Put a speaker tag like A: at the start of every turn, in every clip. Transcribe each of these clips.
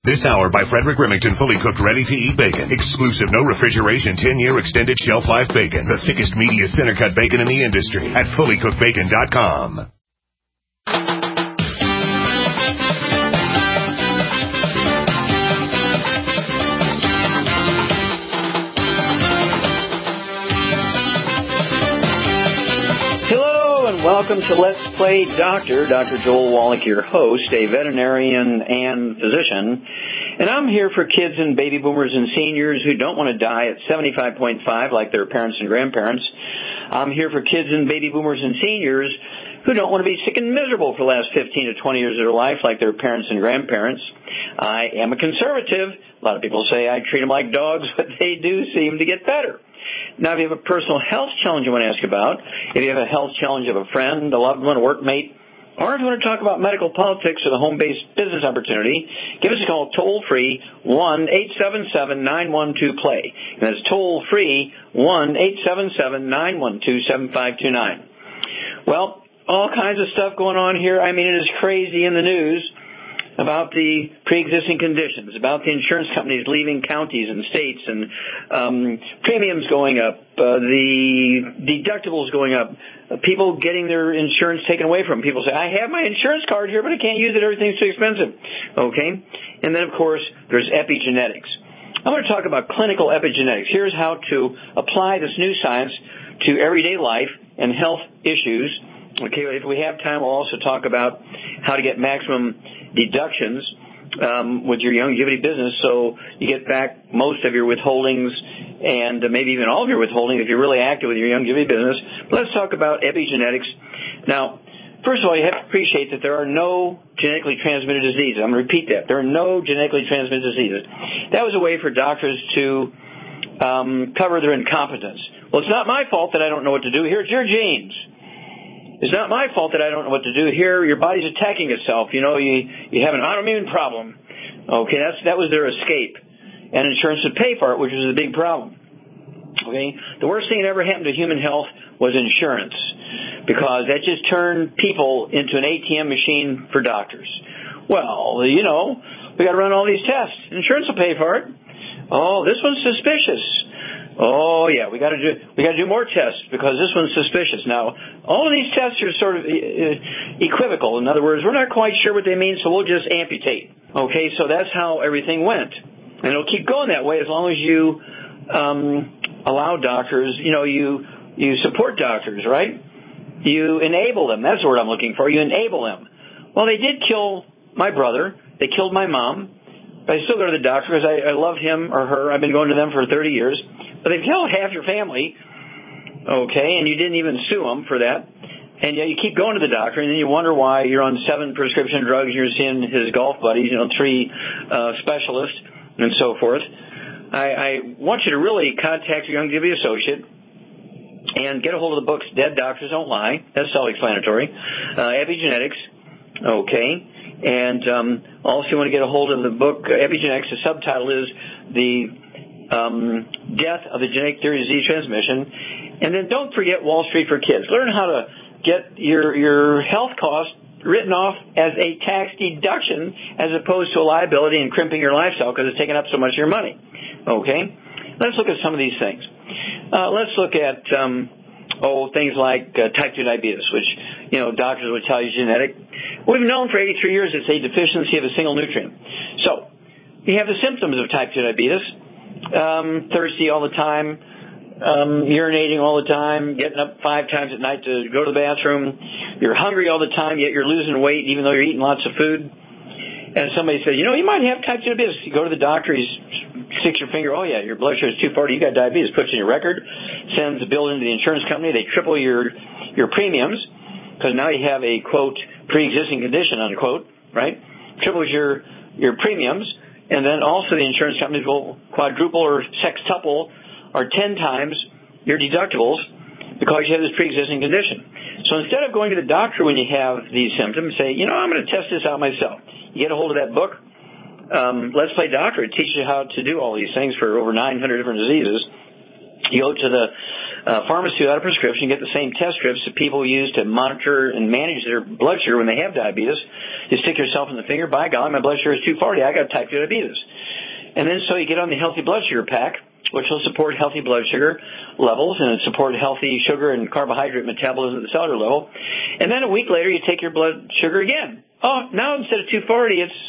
A: This hour by Frederick Remington, fully cooked, ready-to-eat bacon. Exclusive, no refrigeration, 10-year extended shelf life bacon. The thickest, meatiest, center-cut bacon in the industry at fullycookedbacon.com.
B: Welcome to Let's Play Doctor. Dr. Joel Wallach, your host, a veterinarian and physician. And I'm here for kids and baby boomers and seniors who don't want to die at 75.5 like their parents and grandparents. I'm here for kids and baby boomers and seniors who don't want to be sick and miserable for the last 15 to 20 years of their life like their parents and grandparents. I am a conservative. A lot of people say I treat them like dogs, but they do seem to get better. Now, if you have a personal health challenge you want to ask about, if you have a health challenge of a friend, a loved one, a workmate, or if you want to talk about medical politics or the home-based business opportunity, give us a call toll-free, 1-877-912-PLAY. And that's toll-free, 1-877-912-7529. Well, all kinds of stuff going on here. I mean, it is crazy in the news about the pre-existing conditions, about the insurance companies leaving counties and states, and premiums going up, the deductibles going up, people getting their insurance taken away from them. People say, I have my insurance card here, but I can't use it. Everything's too expensive. Okay? And then, of course, there's epigenetics. I'm going to talk about clinical epigenetics. Here's how to apply this new science to everyday life and health issues. Okay, if we have time, we'll also talk about how to get maximum deductions with your longevity business so you get back most of your withholdings and maybe even all of your withholding if you're really active with your longevity business. But let's talk about epigenetics. Now, first of all, you have to appreciate that there are no genetically transmitted diseases. I'm going to repeat that. There are no genetically transmitted diseases. That was a way for doctors to cover their incompetence. Well, it's not my fault that I don't know what to do. Here, it's your genes. It's not my fault that I don't know what to do. Here, your body's attacking itself. You know, you have an autoimmune problem. Okay, that was their escape. And insurance would pay for it, which was a big problem. Okay, the worst thing that ever happened to human health was insurance, because that just turned people into an ATM machine for doctors. Well, you know, we got to run all these tests. Insurance will pay for it. Oh, this one's suspicious. Oh, yeah, we got to do more tests because this one's suspicious. Now, all of these tests are sort of equivocal. In other words, we're not quite sure what they mean, so we'll just amputate. Okay, so that's how everything went. And it'll keep going that way as long as you allow doctors, you support doctors, right? You enable them. That's the word I'm looking for. You enable them. Well, they did kill my brother. They killed my mom. But I still go to the doctor because I love him or her. I've been going to them for 30 years. But they've killed half your family, okay, and you didn't even sue them for that. And yet you keep going to the doctor, and then you wonder why you're on 7 prescription drugs, and you're seeing his golf buddies, 3 specialists, and so forth. I want you to really contact your longevity associate and get a hold of the books, Dead Doctors Don't Lie. That's self-explanatory. Epigenetics, okay. And also you want to get a hold of the book, Epigenetics. The subtitle is The Death of the Genetic Theory of Disease Transmission. And then don't forget Wall Street for Kids. Learn how to get your health costs written off as a tax deduction as opposed to a liability and crimping your lifestyle because it's taking up so much of your money. Okay? Let's look at some of these things. Let's look at things like type 2 diabetes, which doctors would tell you is genetic. We've known for 83 years it's a deficiency of a single nutrient. So you have the symptoms of type 2 diabetes. Thirsty all the time, urinating all the time, getting up 5 times at night to go to the bathroom. You're hungry all the time, yet you're losing weight even though you're eating lots of food. And somebody says, you might have type 2 diabetes. You go to the doctor, he sticks your finger, oh yeah, your blood sugar is 240, you got diabetes, puts in your record, sends the bill into the insurance company, they triple your premiums, because now you have a, quote, pre-existing condition, unquote, right? Triples your premiums. And then also the insurance companies will quadruple or sextuple or 10 times your deductibles because you have this pre-existing condition. So instead of going to the doctor when you have these symptoms, say, I'm going to test this out myself. You get a hold of that book, Let's Play Doctor. It teaches you how to do all these things for over 900 different diseases. You go to the pharmacy without a prescription, get the same test strips that people use to monitor and manage their blood sugar when they have diabetes. You stick yourself in the finger, by golly, my blood sugar is 240, I got type 2 diabetes. And then so you get on the healthy blood sugar pack, which will support healthy blood sugar levels and support healthy sugar and carbohydrate metabolism at the cellular level. And then a week later, you take your blood sugar again. Oh, now instead of 240, it's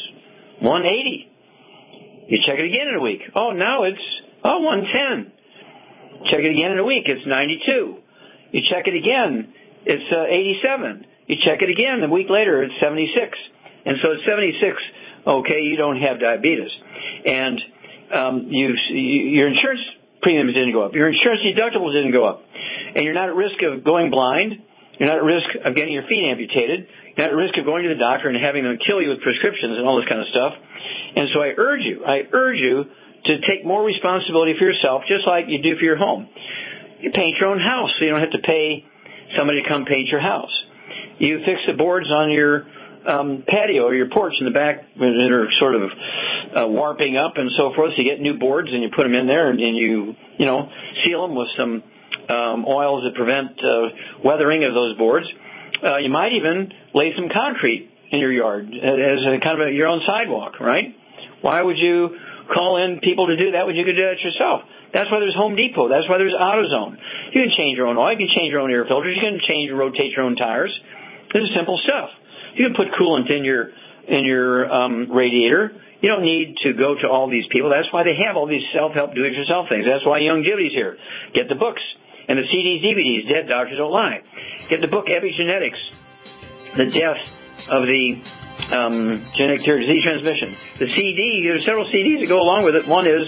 B: 180. You check it again in a week. Oh, now it's 110. Check it again in a week, it's 92. You check it again, it's 87. You check it again, a week later, it's 76. And so at 76, okay, you don't have diabetes. And your insurance premiums didn't go up. Your insurance deductibles didn't go up. And you're not at risk of going blind. You're not at risk of getting your feet amputated. You're not at risk of going to the doctor and having them kill you with prescriptions and all this kind of stuff. And so I urge you to take more responsibility for yourself, just like you do for your home. You paint your own house, so you don't have to pay somebody to come paint your house. You fix the boards on your patio or your porch in the back that are sort of warping up and so forth. So you get new boards and you put them in there and you seal them with some oils that prevent weathering of those boards. You might even lay some concrete in your yard as a kind of your own sidewalk, right? Why would you call in people to do that when you could do that yourself? That's why there's Home Depot. That's why there's AutoZone. You can change your own oil. You can change your own air filters. You can rotate your own tires. This is simple stuff. You can put coolant in your radiator. You don't need to go to all these people. That's why they have all these self-help, do-it-yourself things. That's why Youngevity's here. Get the books and the CDs, DVDs. Dead Doctors Don't Lie. Get the book Epigenetics, The Death of the Genetic Disease Transmission. The CD, there's several CDs that go along with it. One is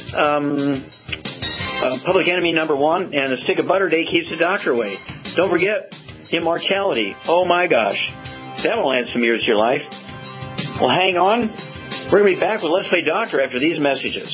B: Public Enemy number 1, and A Stick of Butter Day Keeps the Doctor Away. Don't forget Immortality. Oh my gosh. That will add some years to your life. Well, hang on. We're going to be back with Let's Play Doctor after these messages.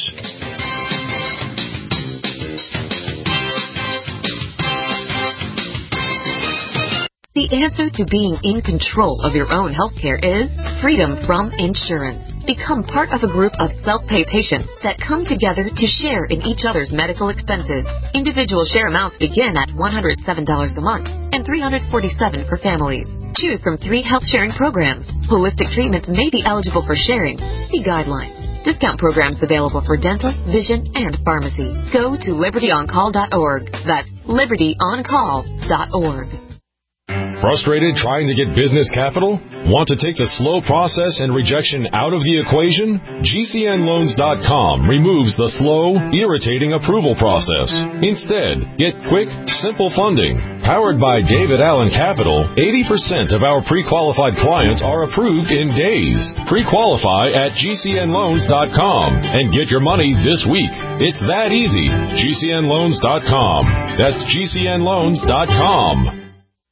C: The answer to being in control of your own healthcare is freedom from insurance. Become part of a group of self-pay patients that come together to share in each other's medical expenses. Individual share amounts begin at $107 a month and $347 for families. Choose from 3 health-sharing programs. Holistic treatments may be eligible for sharing. See guidelines. Discount programs available for dental, vision, and pharmacy. Go to libertyoncall.org. That's libertyoncall.org.
D: Frustrated trying to get business capital? Want to take the slow process and rejection out of the equation? GCNloans.com removes the slow, irritating approval process. Instead, get quick, simple funding. Powered by David Allen Capital, 80% of our pre-qualified clients are approved in days. Pre-qualify at GCNloans.com and get your money this week. It's that easy. GCNloans.com. That's GCNloans.com.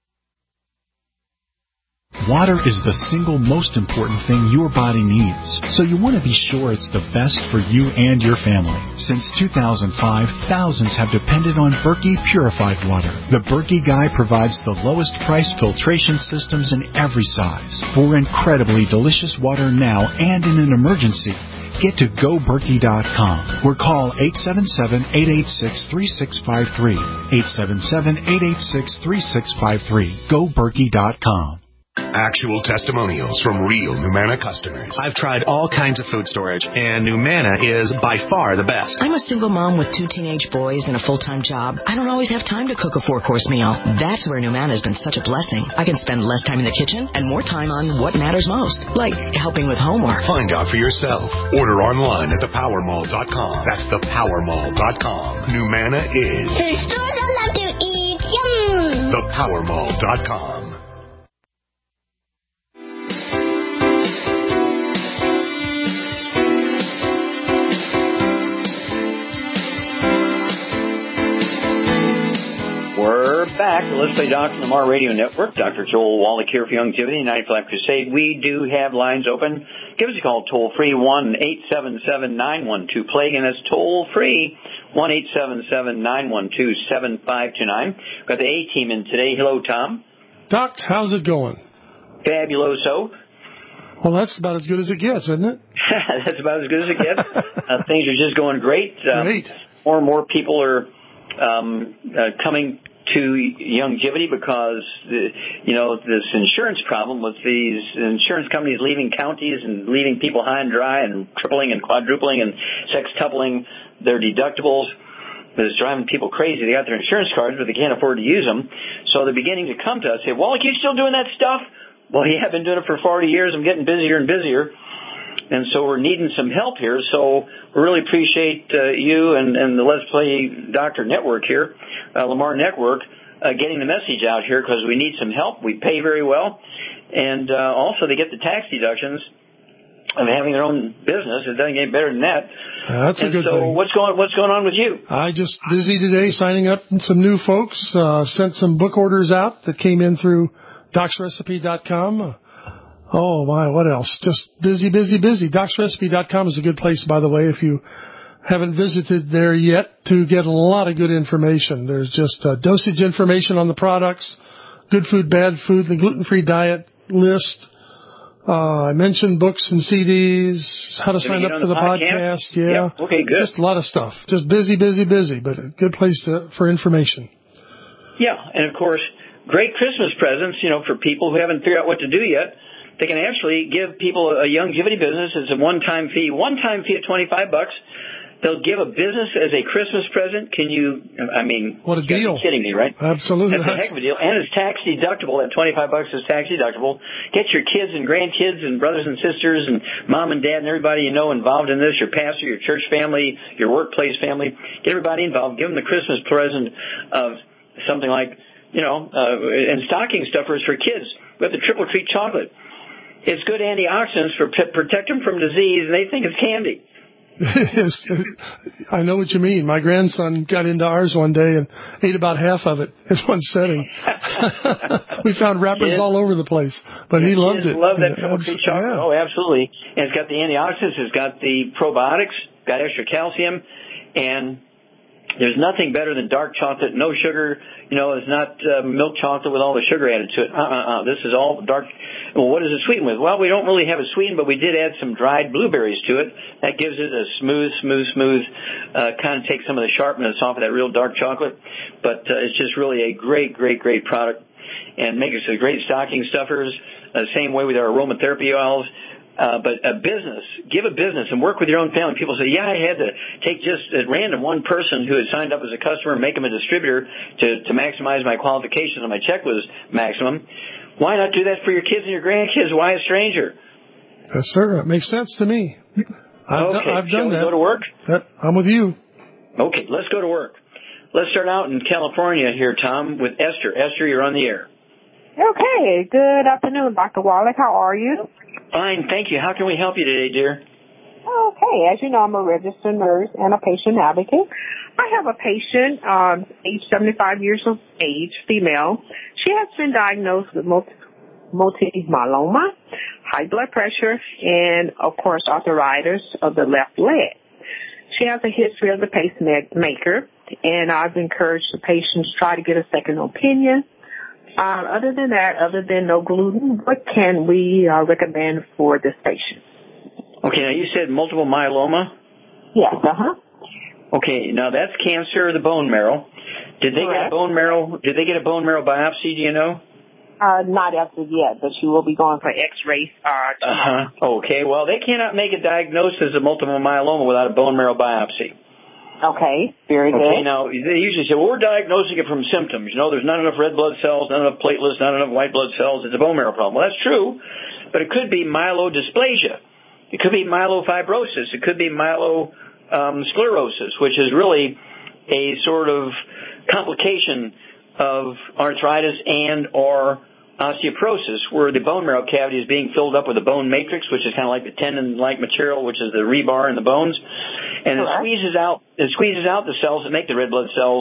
E: Water is the single most important thing your body needs, so you want to be sure it's the best for you and your family. Since 2005, thousands have depended on Berkey purified water. The Berkey Guy provides the lowest price filtration systems in every size. For incredibly delicious water now and in an emergency, get to GoBerkey.com or call 877-886-3653. 877-886-3653. GoBerkey.com.
A: Actual testimonials from real Numana customers.
F: I've tried all kinds of food storage, and Numana is by far the best.
G: I'm a single mom with 2 teenage boys and a full-time job. I don't always have time to cook a 4-course meal. That's where Numana has been such a blessing. I can spend less time in the kitchen and more time on what matters most, like helping with homework.
A: Find out for yourself. Order online at thepowermall.com. That's thepowermall.com. Numana is
H: the store I love to eat. Yum!
A: Thepowermall.com.
B: We're back. Let's Play Doctor on the Mar Radio Network. Dr. Joel Wallach here for Youngevity, 95 Crusade. We do have lines open. Give us a call toll-free, 1-877-912-PLAGUE, and that's toll-free, 1-877-912-7529. We've got the A-team in today. Hello, Tom.
I: Doc, how's it going?
B: Fabuloso.
I: Well, that's about as good as it gets, isn't it?
B: That's about as good as it gets. Things are just going great.
I: Great.
B: More and more people are coming to Youngevity because, this insurance problem with these insurance companies leaving counties and leaving people high and dry and tripling and quadrupling and sextupling their deductibles is driving people crazy. They got their insurance cards, but they can't afford to use them. So they're beginning to come to us and say, Wallach, you still doing that stuff? Well, yeah, I've been doing it for 40 years. I'm getting busier and busier. And so we're needing some help here. So we really appreciate you and the Let's Play Doctor Network here, Lamar Network, getting the message out here because we need some help. We pay very well. And also they get the tax deductions of having their own business. It doesn't get better than that.
I: That's a good thing.
B: What's going on with you?
I: I just busy today signing up some new folks. Sent some book orders out that came in through DocsRecipe.com. Oh, my, what else? Just busy. DocsRecipe.com is a good place, by the way, if you haven't visited there yet, to get a lot of good information. There's just dosage information on the products, good food, bad food, the gluten-free diet list. I mentioned books and CDs, how to sign up for the podcast. Yeah.
B: Yep. Okay, good.
I: Just a lot of stuff. Just busy, but a good place for information.
B: Yeah, and of course, great Christmas presents, for people who haven't figured out what to do yet. They can actually give people a Youngevity business as a one-time fee of $25. They'll give a business as a Christmas present.
I: What a deal.
B: You're kidding me, right?
I: Absolutely.
B: That's a heck of a deal. And it's tax deductible. That $25 is tax deductible. Get your kids and grandkids and brothers and sisters and mom and dad and everybody you know involved in this, your pastor, your church family, your workplace family. Get everybody involved. Give them the Christmas present of something like, and stocking stuffers for kids. We have the Triple Treat chocolate. It's good antioxidants for protect them from disease, and they think it's candy.
I: Yes, I know what you mean. My grandson got into ours one day and ate about half of it in one setting. We found wrappers all over the place, but he loved it.
B: Love that Triple Treat chocolate.
I: Yeah.
B: Oh, absolutely. And it's got the antioxidants. It's got the probiotics. Got extra calcium, and there's nothing better than dark chocolate, no sugar. It's not milk chocolate with all the sugar added to it. This is all dark. Well, what is it sweetened with? Well, we don't really have it sweetened, but we did add some dried blueberries to it. That gives it a smooth, kind of takes some of the sharpness off of that real dark chocolate. But it's just really a great product, and makes us a great stocking stuffers. Same way with our aromatherapy oils. But give a business and work with your own family. People say, I had to take just at random one person who had signed up as a customer and make them a distributor to maximize my qualifications and my check was maximum. Why not do that for your kids and your grandkids? Why a stranger?
I: Yes, sir. It makes sense to me. I've done
B: Shall we
I: that.
B: Go to work?
I: Yep, I'm with you.
B: Okay, let's go to work. Let's start out in California here, Tom, with Esther. Esther, you're on the air.
J: Okay. Good afternoon, Dr. Wallach. How are you?
B: Fine, thank you. How can we help you today, dear?
J: Okay. As you know, I'm a registered nurse and a patient advocate. I have a patient, age 75 years of age, female. She has been diagnosed with multiple myeloma, high blood pressure, and, of course, arthritis of the left leg. She has a history of the pacemaker, and I've encouraged the patients to try to get a second opinion. Other than no gluten, what can we recommend for this patient?
B: Okay, now you said multiple myeloma?
J: Yes,
B: Okay, now that's cancer of the bone marrow. Did they get a bone marrow biopsy, do you know?
J: Not as of yet, but she will be going for x-rays.
B: Okay, well, they cannot make a diagnosis of multiple myeloma without a bone marrow biopsy.
J: Okay, very good.
B: Okay, now, they usually say, well, we're diagnosing it from symptoms. There's not enough red blood cells, not enough platelets, not enough white blood cells. It's a bone marrow problem. Well, that's true, but it could be myelodysplasia. It could be myelofibrosis. It could be myelosclerosis, which is really a sort of complication of arthritis and or osteoporosis, where the bone marrow cavity is being filled up with a bone matrix, which is kind of like the tendon-like material, which is the rebar in the bones, and it squeezes out the cells that make the red blood cells,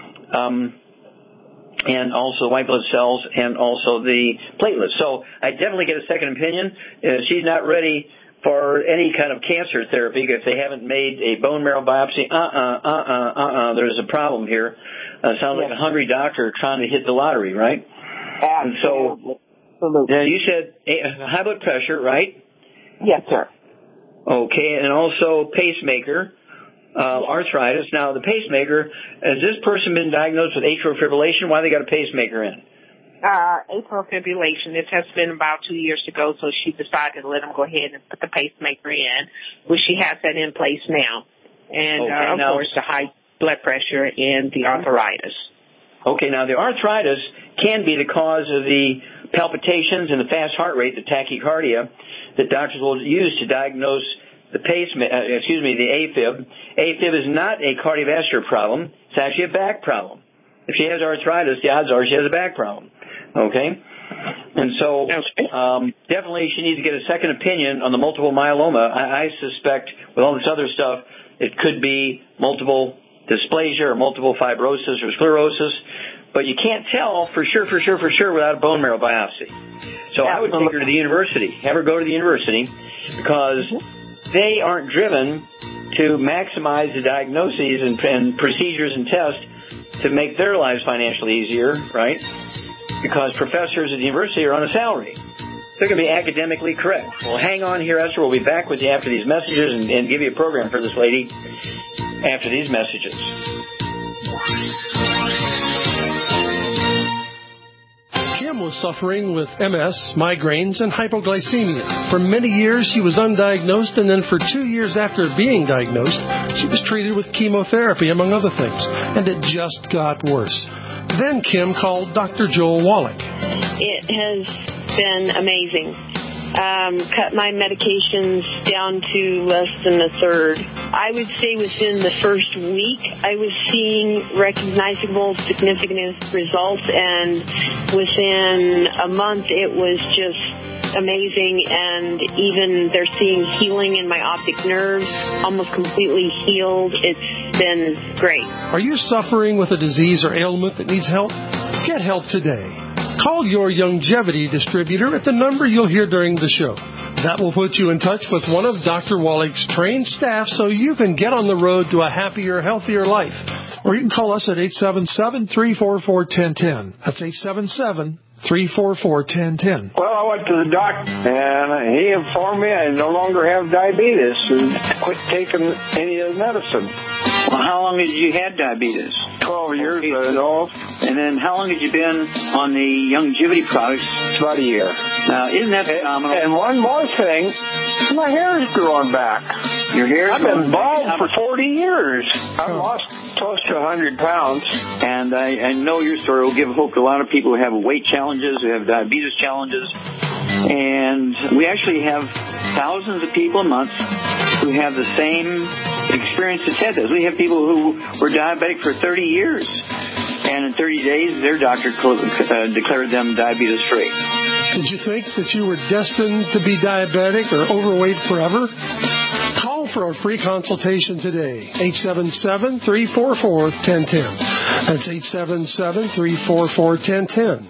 B: and also white blood cells, and also the platelets. So I definitely get a second opinion. She's not ready for any kind of cancer therapy if they haven't made a bone marrow biopsy. There's a problem here. Sounds like a hungry doctor trying to hit the lottery, right?
J: Absolutely.
B: Now, you said high blood pressure, right?
J: Yes, sir.
B: Okay, and also pacemaker. arthritis. Now, the pacemaker, has this person been diagnosed with atrial fibrillation? Why they got a pacemaker in?
J: Atrial fibrillation. This has been about 2 years ago, so she decided to let him go ahead and put the pacemaker in, which she has that in place now. And, of course, the high blood pressure and the arthritis.
B: Okay, now the arthritis can be the cause of the palpitations and the fast heart rate, the tachycardia, that doctors will use to diagnose the the AFib. AFib is not a cardiovascular problem. It's actually a back problem. If she has arthritis, the odds are she has a back problem. Okay? And so definitely she needs to get a second opinion on the multiple myeloma. I suspect with all this other stuff, it could be multiple dysplasia or multiple fibrosis or sclerosis. But you can't tell for sure without a bone marrow biopsy. So I would take her to the university. Have her go to the university because they aren't driven to maximize the diagnoses and procedures and tests to make their lives financially easier, right? Because professors at the university are on a salary. They're going to be academically correct. Well, hang on here, Esther. We'll be back with you after these messages and give you a program for this lady after these messages.
I: Kim was suffering with MS, migraines, and hypoglycemia. For many years, she was undiagnosed, and then for 2 years after being diagnosed, she was treated with chemotherapy, among other things, and it just got worse. Then Kim called Dr. Joel Wallach.
K: It has been amazing. Cut my medications down to less than a third. I would say within the first week, I was seeing recognizable, significant results, and within a month, it was just amazing, and even they're seeing healing in my optic nerve, almost completely healed. It's been great.
I: Are you suffering with a disease or ailment that needs help? Get help today. Call your longevity distributor at the number you'll hear during the show. That will put you in touch with one of Dr. Wallach's trained staff so you can get on the road to a happier, healthier life. Or you can call us at 877-344-1010. That's 877-344-1010.
L: Well, I went to the doctor, and he informed me I no longer have diabetes and quit taking any of the medicine.
B: Well, how long did you had diabetes?
L: 12 years ago.
B: And then how long had you been on the longevity products?
L: It's about a year.
B: Now, isn't that phenomenal?
L: And one more thing, my hair is growing back.
B: Your hair?
L: I've been bald for 40 years. I've lost close to 100 pounds.
B: And I know your story will give hope to a lot of people who have weight challenges, who have diabetes challenges. And we actually have thousands of people a month who have the same experience as Ted does. We have people who were diabetic for 30 years. And in 30 days, their doctor declared them diabetes-free.
I: Did you think that you were destined to be diabetic or overweight forever? Call for a free consultation today. 877-344-1010. That's 877-344-1010.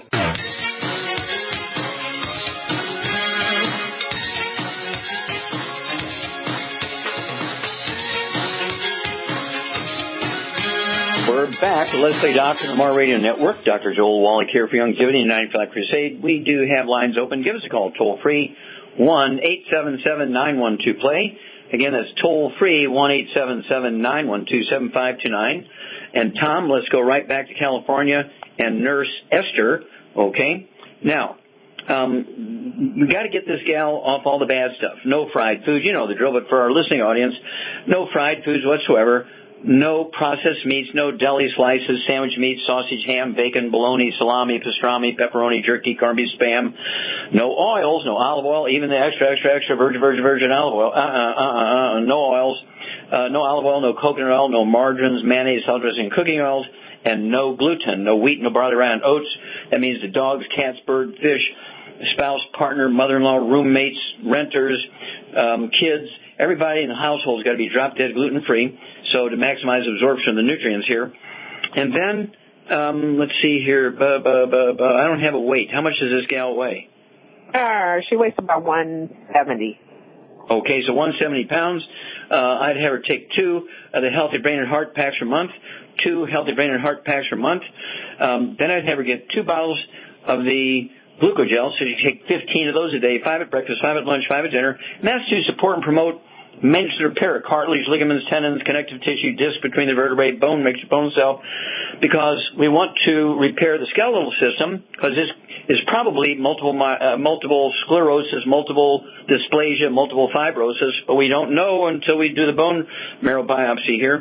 B: We're back. Let's Play Doctor on the Mar Radio Network. Dr. Joel Wallach here for Longevity and 95 Crusade. We do have lines open. Give us a call toll free, 1-877-912-PLAY. Again, that's toll free, 1-877-912-7529. And Tom, let's go right back to California and Nurse Esther. Okay. Now, we got to get this gal off all the bad stuff. No fried foods. You know the drill, but for our listening audience, no fried foods whatsoever. No processed meats, no deli slices, sandwich meat, sausage, ham, bacon, bologna, salami, pastrami, pepperoni, jerky, corned beef, Spam. No oils, no olive oil, even the extra virgin olive oil. No oils, no olive oil, no coconut oil, no margarines, mayonnaise, salad dressing, cooking oils, and no gluten, no wheat, no barley, rye, and oats. That means the dogs, cats, bird, fish, spouse, partner, mother-in-law, roommates, renters, kids, everybody in the household has got to be drop dead gluten-free. So to maximize absorption of the nutrients here. And then, let's see here. I don't have a weight. How much does this gal weigh?
J: She weighs about 170.
B: Okay, so 170 pounds. I'd have her take 2 of the Healthy Brain and Heart packs per month. 2 Healthy Brain and Heart packs per month. Then I'd have her get 2 bottles of the glucogel, so you take 15 of those a day, 5 at breakfast, 5 at lunch, 5 at dinner. And that's to support and promote Maintenance and repair cartilage, ligaments, tendons, connective tissue, disc between the vertebrae, bone mixture, bone cell, because we want to repair the skeletal system, because this is probably multiple sclerosis, multiple dysplasia, multiple fibrosis, but we don't know until we do the bone marrow biopsy here.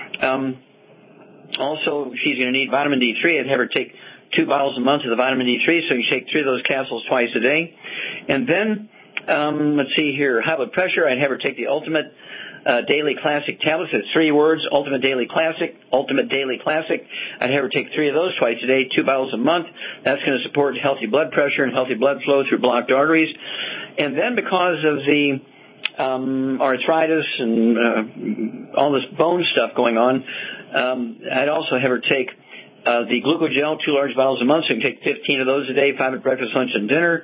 B: Also, she's going to need vitamin D3. I'd have her take 2 bottles a month of the vitamin D3, so you take 3 of those capsules twice a day. And then, let's see here, high blood pressure, I'd have her take the Ultimate Daily Classic tablets. It's 3 words, Ultimate Daily Classic, Ultimate Daily Classic. I'd have her take 3 of those twice a day, 2 bottles a month. That's going to support healthy blood pressure and healthy blood flow through blocked arteries. And then because of the arthritis and all this bone stuff going on, I'd also have her take the Glucogel, 2 large bottles a month, so you can take 15 of those a day, 5 at breakfast, lunch, and dinner.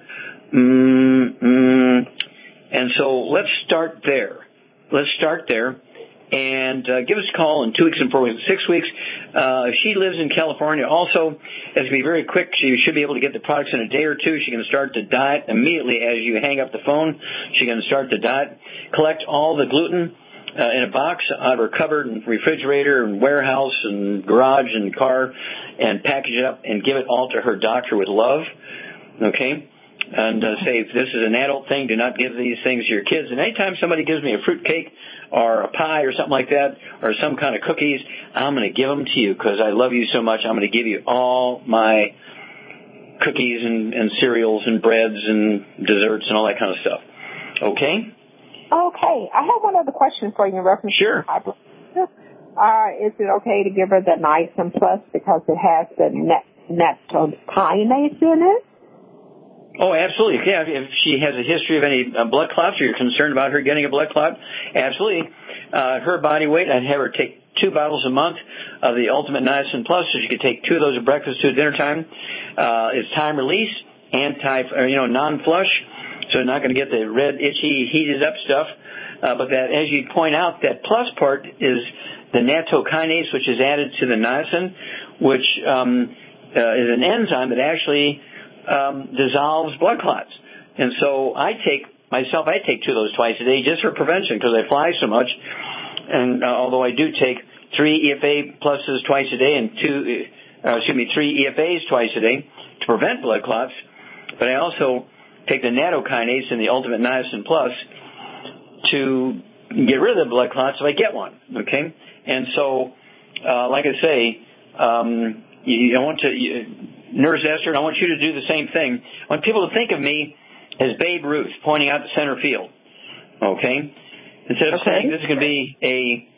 B: And so let's start there. And give us a call in 2 weeks and 4 weeks, 6 weeks. If she lives in California also, it's going to be very quick. She should be able to get the products in a day or two. She can start the diet immediately as you hang up the phone. She can start the diet, collect all the gluten in a box out of her cupboard and refrigerator and warehouse and garage and car, and package it up and give it all to her doctor with love. Okay? And say, if this is an adult thing, do not give these things to your kids. And anytime somebody gives me a fruit cake or a pie or something like that, or some kind of cookies, I'm going to give them to you because I love you so much. I'm going to give you all my cookies and cereals and breads and desserts and all that kind of stuff. Okay?
J: Okay. I have one other question for you in reference to high blood pressure. Is it okay to give her the Niacin Plus because it has the nattokinase in it?
B: Oh, absolutely. Yeah, if she has a history of any blood clots or you're concerned about her getting a blood clot, absolutely. Her body weight, I'd have her take 2 bottles a month of the Ultimate Niacin Plus, so she could take 2 of those at breakfast, 2 at dinner time. It's time release, non-flush, so not going to get the red, itchy, heated up stuff. But that, as you point out, that plus part is the nattokinase, which is added to the niacin, which is an enzyme that actually dissolves blood clots. And so I take 2 of those twice a day just for prevention because I fly so much. And although I do take 3 EFA pluses twice a day and 3 EFAs twice a day to prevent blood clots, but I also take the nattokinase and the Ultimate Niacin Plus to get rid of the blood clots if I get one. Okay? And so, like I say, Nurse Esther, and I want you to do the same thing. I want people to think of me as Babe Ruth pointing out the center field. Okay? Instead of saying this is going to be a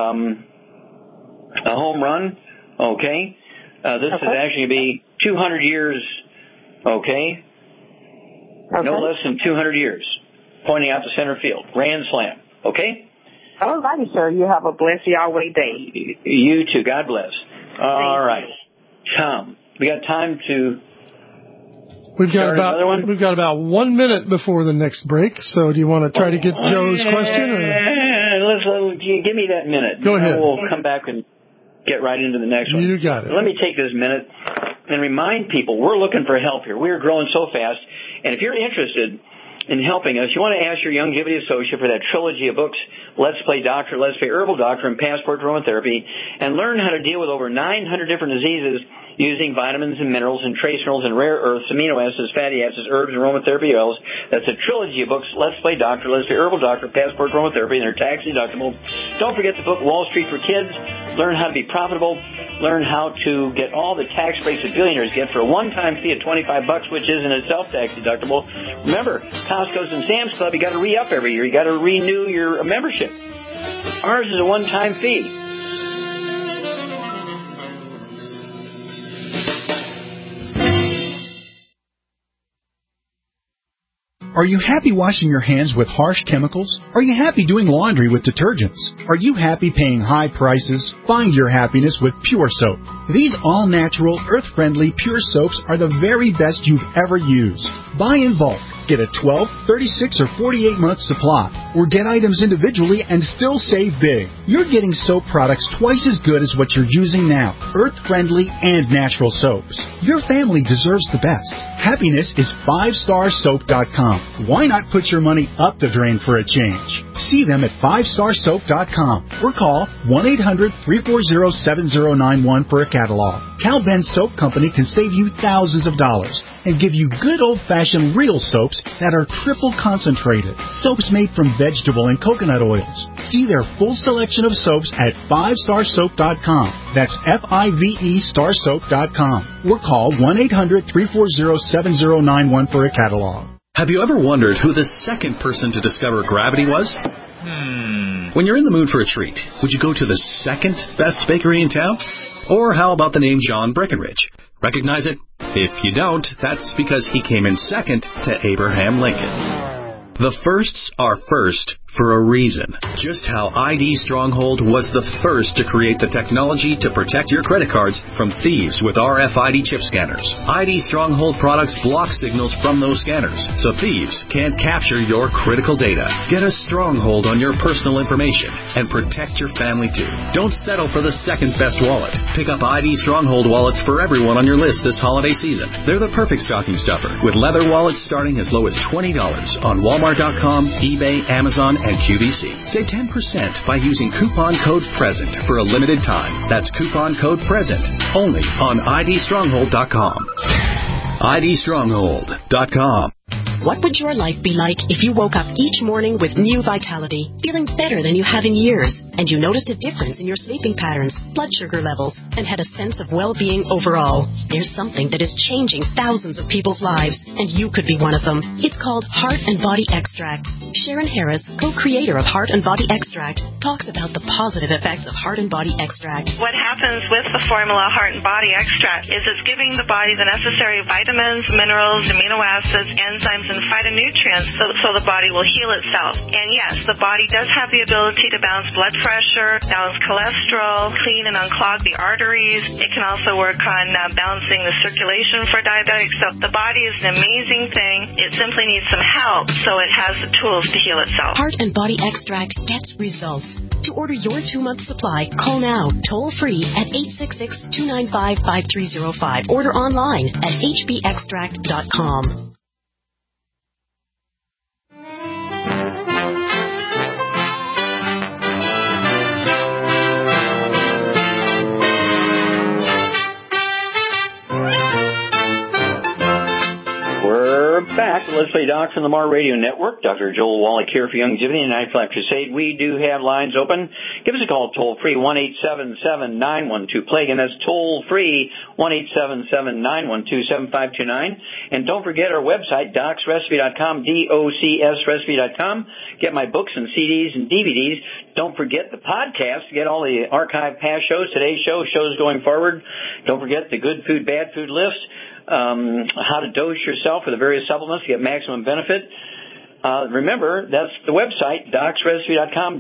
B: home run, okay? This is actually going to be 200 years, okay? No less than 200 years pointing out the center field. Grand slam, okay?
J: All righty, sir. You have a blessed Yahweh day.
B: You too. God bless. All right. Tom, we got time to start another one?
I: We've got about 1 minute before the next break, so do you want to try to get Joe's question?
B: Let's give me that minute.
I: Go ahead.
B: We'll come back and get right into the next one.
I: You got it.
B: Let me take this minute and remind people we're looking for help here. We are growing so fast, and if you're interested in helping us, you want to ask your Youngevity associate for that trilogy of books, Let's Play Doctor, Let's Play Herbal Doctor, and Passport to Aromatherapy, and learn how to deal with over 900 different diseases using vitamins and minerals and trace minerals and rare earths, amino acids, fatty acids, herbs, and aromatherapy oils. That's a trilogy of books, Let's Play Doctor, Let's Play Herbal Doctor, Passport to Aromatherapy, and they're tax deductible. Don't forget the book Wall Street for Kids. Learn how to be profitable. Learn how to get all the tax breaks that billionaires get for a one-time fee of $25, which is in itself tax deductible. Remember, Costco's and Sam's Club, you got to re-up every year. You got to renew your membership. Ours is a one-time fee.
E: Are you happy washing your hands with harsh chemicals? Are you happy doing laundry with detergents? Are you happy paying high prices? Find your happiness with Pure Soap. These all-natural, earth-friendly Pure Soaps are the very best you've ever used. Buy in bulk. Get a 12, 36, or 48-month supply, or get items individually and still save big. You're getting soap products twice as good as what you're using now, earth-friendly and natural soaps. Your family deserves the best. Happiness is 5starsoap.com. Why not put your money up the drain for a change? See them at 5starsoap.com or call 1-800-340-7091 for a catalog. Cal Ben Soap Company can save you thousands of dollars and give you good old-fashioned real soaps that are triple concentrated. Soaps made from vegetable and coconut oils. See their full selection of soaps at 5starsoap.com. That's FIVE starsoap.com. Or call 1-800-340-7091 for a catalog.
M: Have you ever wondered who the second person to discover gravity was? When you're in the mood for a treat, would you go to the second best bakery in town? Or how about the name John Breckenridge? Recognize it? If you don't, that's because he came in second to Abraham Lincoln. The firsts are first for a reason. Just how ID Stronghold was the first to create the technology to protect your credit cards from thieves with RFID chip scanners. ID Stronghold products block signals from those scanners, so thieves can't capture your critical data. Get a stronghold on your personal information and protect your family too. Don't settle for the second best wallet. Pick up ID Stronghold wallets for everyone on your list this holiday season. They're the perfect stocking stuffer, with leather wallets starting as low as $20 on Walmart.com, eBay, Amazon, and QVC. Save 10% by using coupon code PRESENT for a limited time. That's coupon code PRESENT only on IDStronghold.com. IDStronghold.com.
N: What would your life be like if you woke up each morning with new vitality, feeling better than you have in years, and you noticed a difference in your sleeping patterns, blood sugar levels, and had a sense of well-being overall? There's something that is changing thousands of people's lives, and you could be one of them. It's called Heart and Body Extract. Sharon Harris, co-creator of Heart and Body Extract, talks about the positive effects of Heart and Body Extract.
O: What happens with the formula Heart and Body Extract is it's giving the body the necessary vitamins, minerals, amino acids, enzymes, and phytonutrients so the body will heal itself. And yes, the body does have the ability to balance blood pressure, balance cholesterol, clean and unclog the arteries. It can also work on balancing the circulation for diabetics. So the body is an amazing thing. It simply needs some help so it has the tools to heal itself.
N: Heart and Body Extract gets results. To order your 2-month supply, call now, toll-free at 866-295-5305. Order online at hbextract.com.
B: We're back. Let's Play Docs on the Mar Radio Network. Dr. Joel Wallach here for Youngevity and Night Flat Crusade. We do have lines open. Give us a call toll-free, 1-877-912-PLAY. Again, that's toll-free, 1-877-912-7529. And don't forget our website, docsrecipe.com, DOCSrecipe.com. Get my books and CDs and DVDs. Don't forget the podcast. Get all the archived past shows, today's show, shows going forward. Don't forget the good food, bad food list. How to dose yourself with the various supplements to get maximum benefit. Remember, that's the website, docsrecipe.com,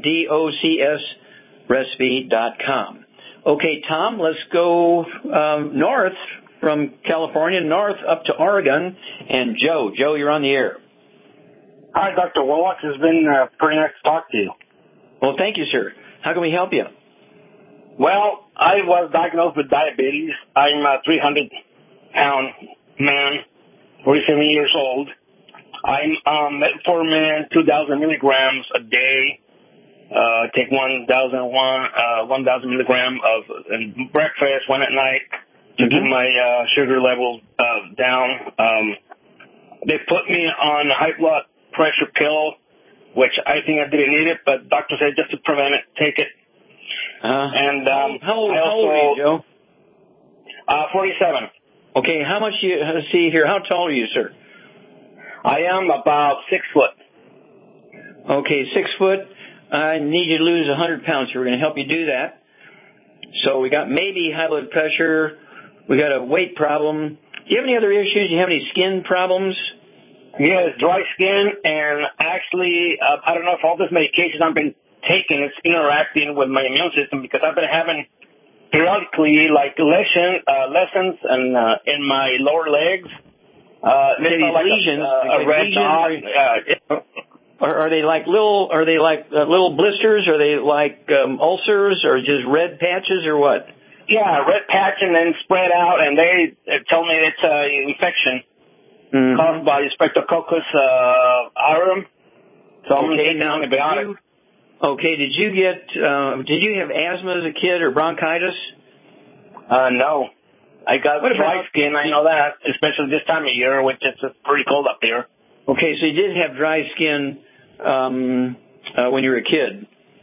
B: DOCSrecipe.com. Okay, Tom, let's go north from California, north up to Oregon. And Joe, you're on the air.
P: Hi, Dr. Wallach. It's been pretty nice to talk to you.
B: Well, thank you, sir. How can we help you?
P: Well, I was diagnosed with diabetes. I'm a 300-pound man, 47 years old. I'm metformin, 2,000 milligrams a day. Take 1,000 milligram of breakfast, one at night to keep my sugar levels down. They put me on a high blood pressure pill, which I think I didn't need it, but doctor said just to prevent it, take it. And
B: how old are you, Joe?
P: 47.
B: Okay, how much you see here? How tall are you, sir?
P: I am about 6 foot.
B: Okay, 6 foot. I need you to lose 100 pounds. So we're going to help you do that. So we got maybe high blood pressure. We got a weight problem. Do you have any other issues? Do you have any skin problems?
P: Yes, dry skin, and actually, I don't know if all this medication I've been taking is interacting with my immune system because I've been having periodically like lesions and in my lower legs.
B: lesions, are they like little blisters? Are they like ulcers, or just red patches, or what?
P: Yeah, red patch and then spread out, and they tell me it's an infection caused by Streptococcus aureum. So I'm going to take an antibiotic.
B: Did you have asthma as a kid or bronchitis?
P: No. I got dry skin, I know that, especially this time of year, which is pretty cold up here.
B: Okay, so you did have dry skin when you were a kid.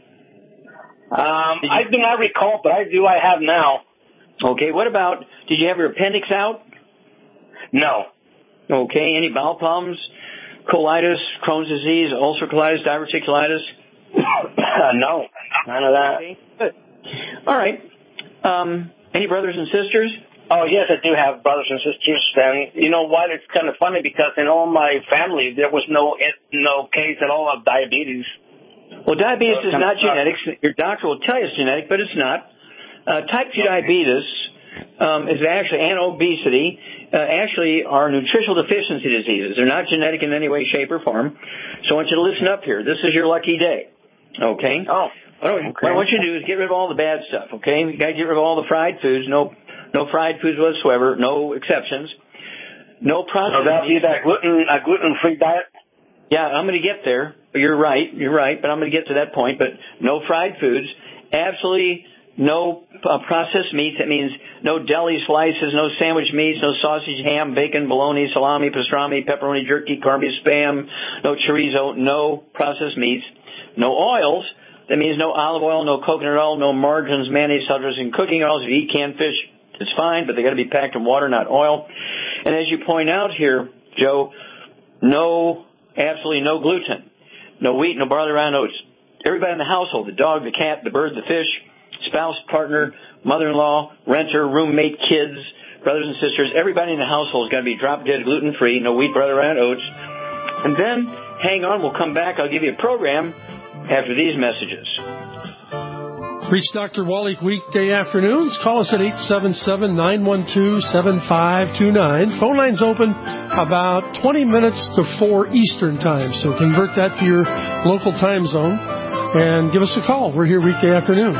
P: I do not recall, but I have now.
B: Okay, what about, did you have your appendix out?
P: No.
B: Okay, any bowel problems? Colitis, Crohn's disease, ulcer colitis, diverticulitis?
P: No, none of that.
B: Okay, good. All right. Any brothers and sisters?
P: Oh, yes, I do have brothers and sisters. And you know what? It's kind of funny because in all my family, there was no case at all of diabetes.
B: Well, diabetes is not genetics. Your doctor will tell you it's genetic, but it's not. Type 2 diabetes is actually, and obesity, actually are nutritional deficiency diseases. They're not genetic in any way, shape, or form. So I want you to listen up here. This is your lucky day. Okay?
P: Oh.
B: What I want you to do is get rid of all the bad stuff, okay? You got to get rid of all the fried foods. No fried foods whatsoever. No exceptions. No processed.
P: So that would be that gluten-free diet?
B: Yeah, I'm going to get there. You're right, but I'm going to get to that point. But no fried foods. Absolutely no processed meats. That means no deli slices, no sandwich meats, no sausage, ham, bacon, bologna, salami, pastrami, pepperoni, jerky, carby, spam, no chorizo, no processed meats. No oils. That means no olive oil, no coconut oil, no margarines, mayonnaise, sulturs, and cooking oils. If you eat canned fish, it's fine, but they got to be packed in water, not oil. And as you point out here, Joe, absolutely no gluten, no wheat, no barley, rye, oats. Everybody in the household, the dog, the cat, the bird, the fish, spouse, partner, mother-in-law, renter, roommate, kids, brothers and sisters, everybody in the household is going to be drop-dead gluten-free, no wheat, barley, rye, oats. And then, hang on, we'll come back. I'll give you a program after these messages.
I: Reach Dr. Wallach weekday afternoons. Call us at 877-912-7529. Phone line's open about 20 minutes to 4 Eastern time. So convert that to your local time zone and give us a call. We're here weekday afternoons.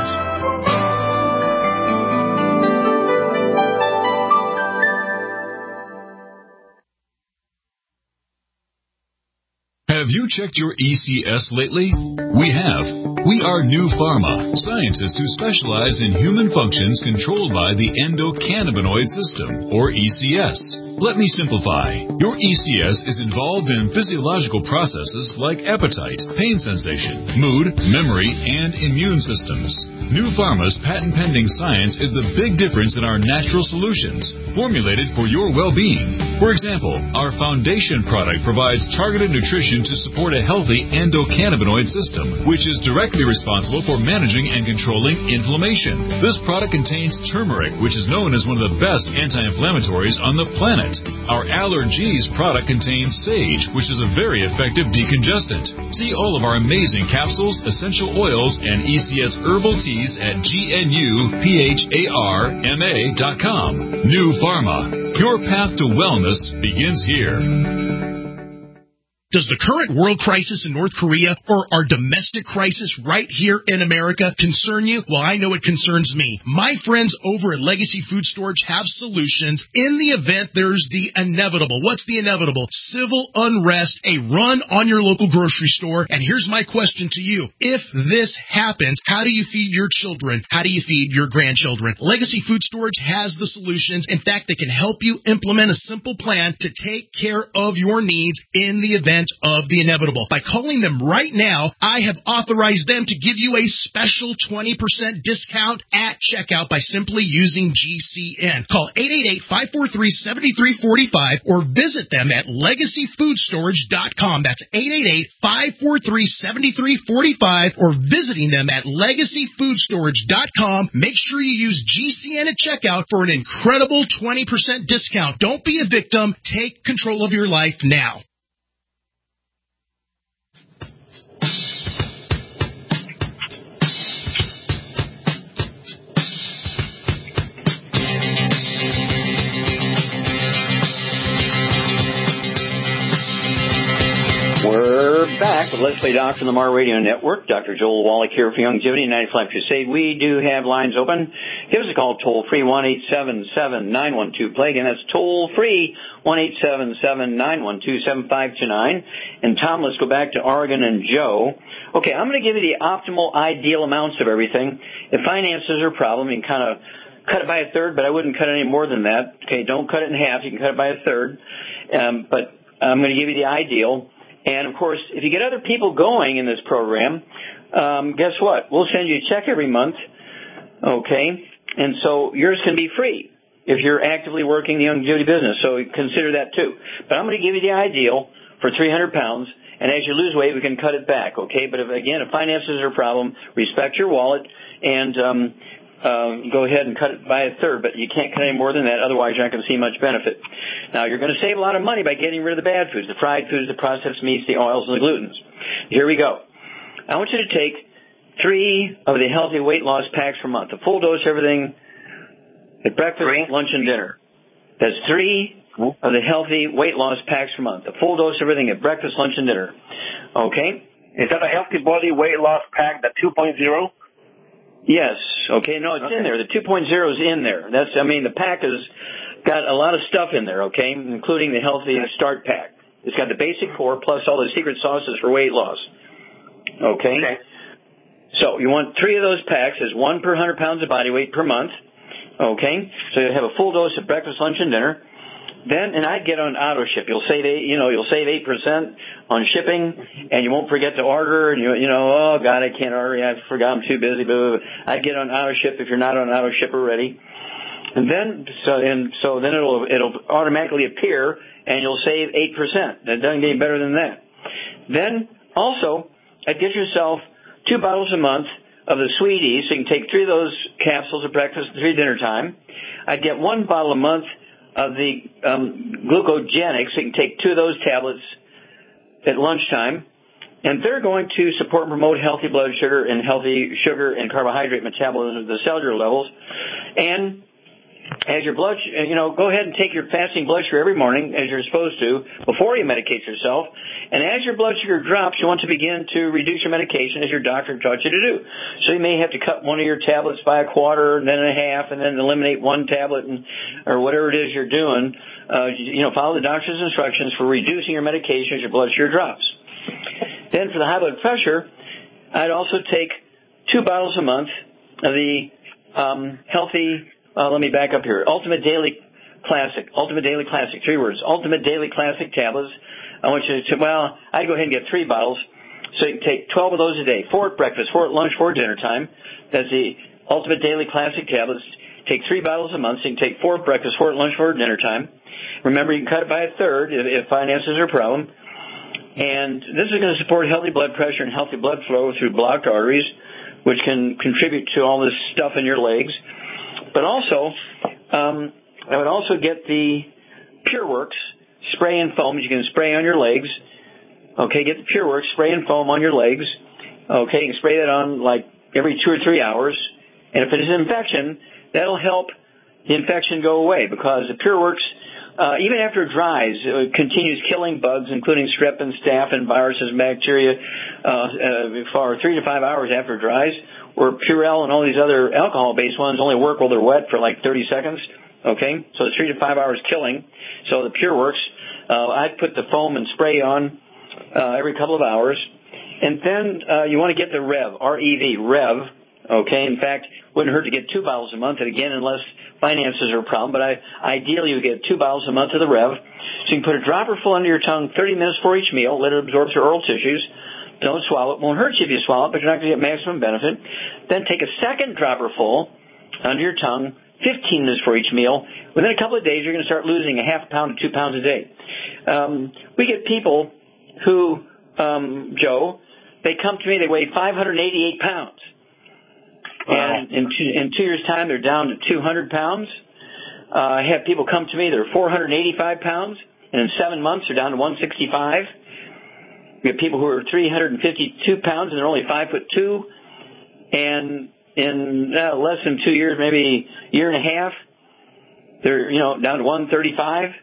D: Have you checked your ECS lately? We have. We are New Pharma, scientists who specialize in human functions controlled by the endocannabinoid system, or ECS. Let me simplify. Your ECS is involved in physiological processes like appetite, pain sensation, mood, memory, and immune systems. New Pharma's patent-pending science is the big difference in our natural solutions, formulated for your well-being. For example, our foundation product provides targeted nutrition to support a healthy endocannabinoid system, which is directly responsible for managing and controlling inflammation. This product contains turmeric, which is known as one of the best anti-inflammatories on the planet. Our Allergies product contains sage, which is a very effective decongestant. See all of our amazing capsules, essential oils, and ECS herbal teas at GNUPHARMA.com. New Pharma. Your path to wellness begins here.
Q: Does the current world crisis in North Korea or our domestic crisis right here in America concern you? Well, I know it concerns me. My friends over at Legacy Food Storage have solutions in the event there's the inevitable. What's the inevitable? Civil unrest, a run on your local grocery store. And here's my question to you. If this happens, how do you feed your children? How do you feed your grandchildren? Legacy Food Storage has the solutions. In fact, they can help you implement a simple plan to take care of your needs in the event of the inevitable. By calling them right now, I have authorized them to give you a special 20% discount at checkout by simply using GCN. Call 888-543-7345 or visit them at LegacyFoodStorage.com. That's 888-543-7345 or visiting them at LegacyFoodStorage.com. Make sure you use GCN at checkout for an incredible 20% discount. Don't be a victim. Take control of your life now.
B: with Let's Play Doctor on the Mar Radio Network. Dr. Joel Wallach here for Longevity and 95 Crusade. We do have lines open. Give us a call toll-free, 1-877-912-PLAY. Again, that's toll-free, 1-877-912-7529. And Tom, let's go back to Oregon and Joe. Okay, I'm going to give you the optimal, ideal amounts of everything. If finances are a problem, you can kind of cut it by a third, but I wouldn't cut it any more than that. Okay, don't cut it in half. You can cut it by a third. But I'm going to give you the ideal. And, of course, if you get other people going in this program, guess what? We'll send you a check every month, okay? And so yours can be free if you're actively working the longevity business. So consider that, too. But I'm going to give you the ideal for 300 pounds. And as you lose weight, we can cut it back, okay? But, if finances are a problem, respect your wallet and go ahead and cut it by a third, but you can't cut any more than that, otherwise you're not going to see much benefit. Now, you're going to save a lot of money by getting rid of the bad foods, the fried foods, the processed meats, the oils, and the glutens. Here we go. I want you to take 3 of the healthy weight loss packs per month, a full dose of everything at breakfast, lunch, and dinner. That's 3 of the healthy weight loss packs per month, a full dose of everything at breakfast, lunch, and dinner. Okay?
P: Is that a Healthy Body Weight Loss Pack, the 2.0?
B: Yes. Okay. No, it's in there. The 2.0 is in there. The pack has got a lot of stuff in there, okay, including the Healthy Start Pack. It's got the basic core plus all the secret sauces for weight loss. Okay? So you want 3 of those packs. There's 1 per 100 pounds of body weight per month. Okay? So you have a full dose of breakfast, lunch, and dinner. Then, and I'd get on auto ship. You'll save 8% on shipping, and you won't forget to order. And oh God, I can't order. I forgot, I'm too busy. Blah, blah, blah. I'd get on auto ship if you're not on auto ship already. And then, so then it'll automatically appear, and you'll save 8%. That doesn't get any better than that. Then also, I'd get yourself 2 bottles a month of the Sweeties. So you can take 3 of those capsules at breakfast and 3 at dinner time. I'd get 1 bottle a month of the glucogenics. So you can take 2 of those tablets at lunchtime. And they're going to support and promote healthy blood sugar and healthy sugar and carbohydrate metabolism at the cellular levels. And as your blood, go ahead and take your fasting blood sugar every morning, as you're supposed to, before you medicate yourself. And as your blood sugar drops, you want to begin to reduce your medication, as your doctor taught you to do. So you may have to cut one of your tablets by a quarter, and then a half, and then eliminate 1 tablet, or whatever it is you're doing. Follow the doctor's instructions for reducing your medication as your blood sugar drops. Then for the high blood pressure, I'd also take 2 bottles a month of the healthy. Let me back up here. Ultimate Daily Classic, 3 words. Ultimate Daily Classic tablets. I want you to, I'd go ahead and get 3 bottles. So you can take 12 of those a day, 4 at breakfast, 4 at lunch, 4 at dinner time. That's the Ultimate Daily Classic tablets. Take 3 bottles a month, so you can take 4 at breakfast, 4 at lunch, 4 at dinner time. Remember, you can cut it by a third if finances are a problem. And this is going to support healthy blood pressure and healthy blood flow through blocked arteries, which can contribute to all this stuff in your legs. But also, I would also get the PureWorks spray and foam that you can spray on your legs. Okay, get the PureWorks spray and foam on your legs. Okay, you can spray that on like every 2 or 3 hours. And if it is an infection, that'll help the infection go away, because the PureWorks, even after it dries, it continues killing bugs, including strep and staph and viruses and bacteria, for 3 to 5 hours after it dries. Where Purell and all these other alcohol-based ones only work while they're wet for like 30 seconds. Okay, so it's 3 to 5 hours killing. So the PureWorks, I'd put the foam and spray on every couple of hours. And then you want to get the Rev, R-E-V, Rev. Okay, in fact, wouldn't hurt to get 2 bottles a month, and again, unless finances are a problem, but ideally you get 2 bottles a month of the Rev. So you can put a dropper full under your tongue 30 minutes before each meal, let it absorb through oral tissues. Don't swallow it. Won't hurt you if you swallow it, but you're not going to get maximum benefit. Then take a second dropper full under your tongue 15 minutes for each meal. Within a couple of days, you're going to start losing a half pound to 2 pounds a day. We get people who, Joe, they come to me, they weigh 588 pounds. And in 2 years' time, they're down to 200 pounds. I have people come to me, they're 485 pounds, and in 7 months, they're down to 165. We have people who are 352 pounds, and they're only 5'2", and in less than 2 years, maybe a year and a half, they're down to 135.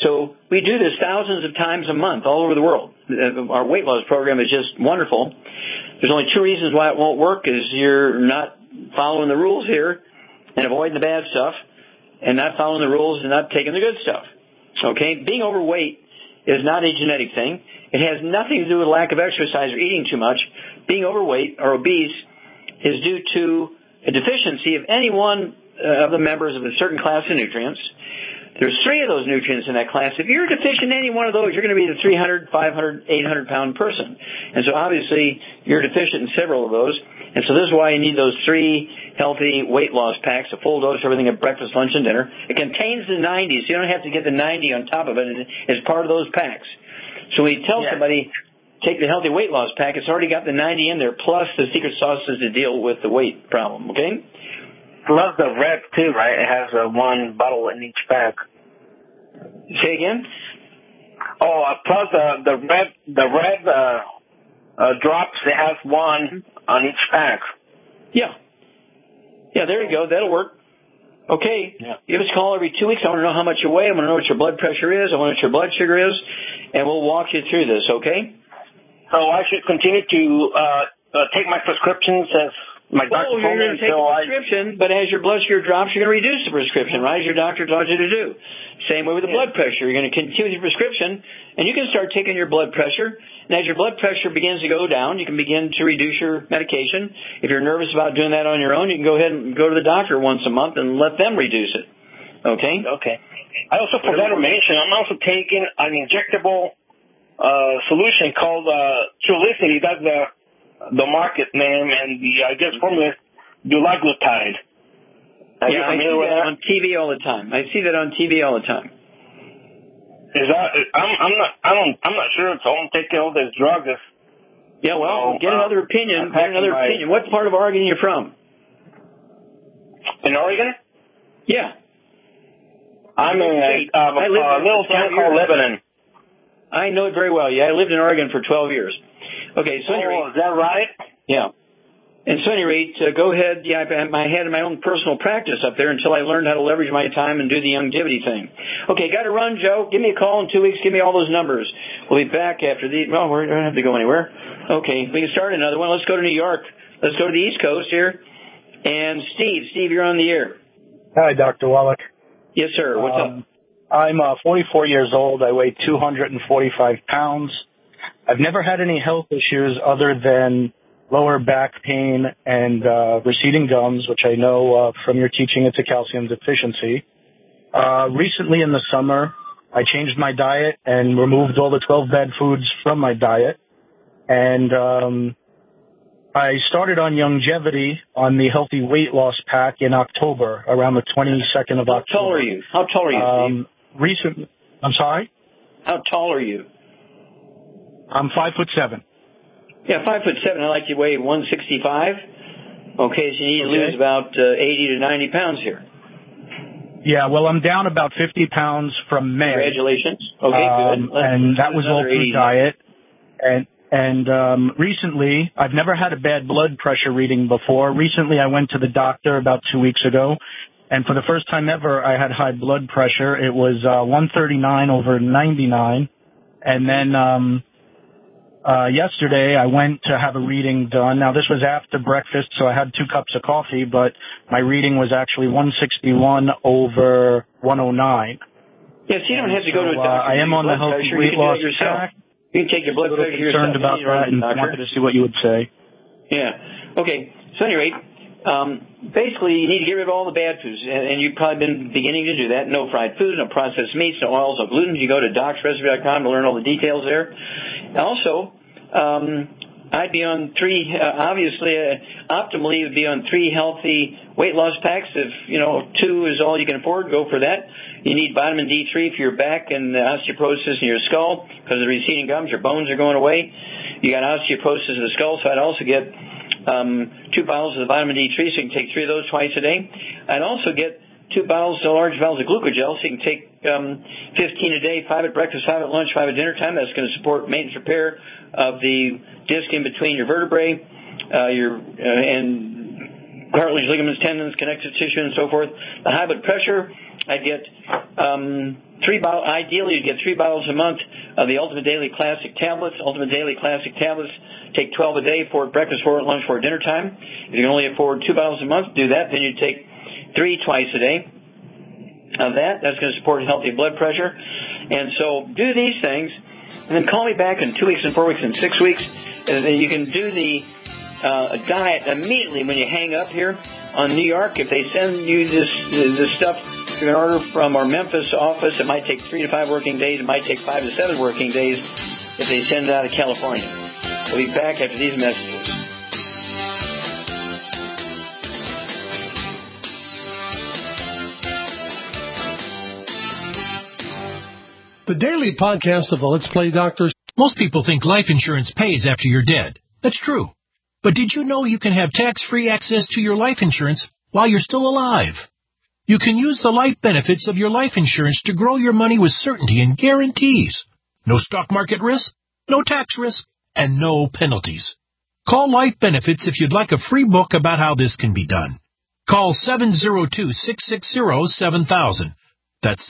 B: So we do this thousands of times a month all over the world. Our weight loss program is just wonderful. There's only two reasons why it won't work is you're not following the rules here and avoiding the bad stuff and not following the rules and not taking the good stuff. Okay? Being overweight is not a genetic thing. It has nothing to do with lack of exercise or eating too much. Being overweight or obese is due to a deficiency of any one of the members of a certain class of nutrients. There's three of those nutrients in that class. If you're deficient in any one of those, you're going to be the 300, 500, 800-pound person. And so obviously you're deficient in several of those. And so this is why you need those 3 healthy weight loss packs, a full dose of everything at breakfast, lunch, and dinner. It contains the 90, so you don't have to get the 90 on top of it. It's part of those packs. So when you tell somebody, take the healthy weight loss pack, it's already got the 90 in there, plus the secret sauces to deal with the weight problem, okay?
P: Plus the red, too, right? It has one bottle in each pack.
B: Say again?
P: Oh, plus the red drops, it has one on each pack.
B: Yeah. Yeah, there you go. That'll work. Okay. Yeah. Give us a call every 2 weeks. I want to know how much you weigh. I want to know what your blood pressure is. I want to know what your blood sugar is. And we'll walk you through this, okay?
P: So I should continue to take my prescriptions as my doctor told me.
B: You're going to take the prescription, but as your blood sugar drops, you're going to reduce the prescription, right, as your doctor told you to do. Same way with the blood pressure. You're going to continue with your prescription, and you can start taking your blood pressure. And as your blood pressure begins to go down, you can begin to reduce your medication. If you're nervous about doing that on your own, you can go ahead and go to the doctor once a month and let them reduce it. Okay?
P: Okay. I also forgot to mention, I'm also taking an injectable solution called Trulicity. That's the market name, and I guess formula dulaglutide.
B: Yeah, I see that on TV all the time.
P: Is that? I'm not sure if I'm taking all this drug.
B: Yeah, well, get another opinion. What part of Oregon are you from?
P: In Oregon?
B: Yeah.
P: I'm in a little town called Lebanon.
B: I know it very well. Yeah, I lived in Oregon for 12 years. Okay, so
P: is that right?
B: Yeah. And so, at any rate, go ahead. Yeah, I had my own personal practice up there until I learned how to leverage my time and do the longevity thing. Okay, got to run, Joe. Give me a call in 2 weeks. Give me all those numbers. We'll be back after the. Well, we don't have to go anywhere. Okay, we can start another one. Let's go to New York. Let's go to the East Coast here. And Steve, you're on the air.
R: Hi, Dr. Wallach.
B: Yes, sir. What's up?
R: I'm 44 years old. I weigh 245 pounds. I've never had any health issues other than lower back pain and receding gums, which I know from your teaching it's a calcium deficiency. Recently in the summer, I changed my diet and removed all the 12 bad foods from my diet. And I started on longevity on the healthy weight loss pack in October, around the 22nd of October.
B: How tall are you? How tall are you,
R: Steve? I'm sorry?
B: How tall are you?
R: I'm 5'7".
B: Yeah, 5'7". I like you weigh 165. Okay, so you need to lose about 80 to 90 pounds here.
R: Yeah, well, I'm down about 50 pounds from May.
B: Congratulations. Okay, good.
R: And that was all through diet. And recently, I've never had a bad blood pressure reading before. Recently, I went to the doctor about 2 weeks ago, and for the first time ever, I had high blood pressure. It was 139/99, and then yesterday, I went to have a reading done. Now, this was after breakfast, so I had 2 cups of coffee, but my reading was actually 161/109.
B: Yes, you don't have to go to a doctor.
R: I am on the healthy weight loss pack.
B: You can take your blood pressure yourself.
R: Concerned about that and wanted to see what you would say.
B: Yeah. Okay. So, at any rate, basically, you need to get rid of all the bad foods, and you've probably been beginning to do that. No fried foods, no processed meats, no oils, no gluten. You go to DocsRecipe.com to learn all the details there. Also, I'd be on 3, obviously, optimally, it would be on 3 healthy weight loss packs. If, 2 is all you can afford, go for that. You need vitamin D3 for your back and osteoporosis in your skull because of the receding gums. Your bones are going away. You got osteoporosis in the skull, so I'd also get 2 bottles of vitamin D3, so you can take 3 of those twice a day. I'd also get 2 large bottles of glucogel, so you can take 15 a day, 5 at breakfast, 5 at lunch, 5 at dinner time. That's going to support maintenance repair of the disc in between your vertebrae, and cartilage, ligaments, tendons, connective tissue, and so forth. The high blood pressure, I'd get 2 ideally, you get 3 bottles a month of the Ultimate Daily Classic tablets. Ultimate Daily Classic tablets, take 12 a day, 4 at breakfast, 4 at lunch, 4 at dinner time. If you can only afford 2 bottles a month, do that. Then you take 3 twice a day of that. That's going to support healthy blood pressure. And so do these things, and then call me back in 2 weeks and 4 weeks and 6 weeks. You can do the diet immediately when you hang up here on New York. If they send you this stuff, you can order from our Memphis office. It might take 3 to 5 working days. It might take 5 to 7 working days if they send it out of California. We'll be back after these messages.
I: The daily podcast of the Let's Play Doctor.
Q: Most people think life insurance pays after you're dead. That's true. But did you know you can have tax-free access to your life insurance while you're still alive? You can use the life benefits of your life insurance to grow your money with certainty and guarantees. No stock market risk, no tax risk, and no penalties. Call Life Benefits if you'd like a free book about how this can be done. Call 702-660-7000. That's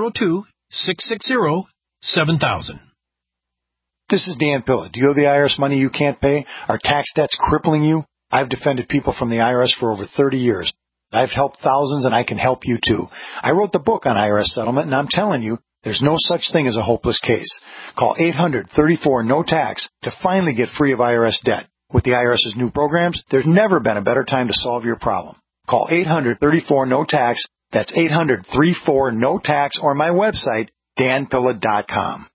Q: 702-660-7000.
S: This is Dan Pilla. Do you owe the IRS money you can't pay? Are tax debts crippling you? I've defended people from the IRS for over 30 years. I've helped thousands, and I can help you too. I wrote the book on IRS settlement, and I'm telling you, there's no such thing as a hopeless case. Call 800-34-NO-TAX to finally get free of IRS debt. With the IRS's new programs, there's never been a better time to solve your problem. Call 800-34-NO-TAX. That's 800-34-NO-TAX, or my website, danpilla.com.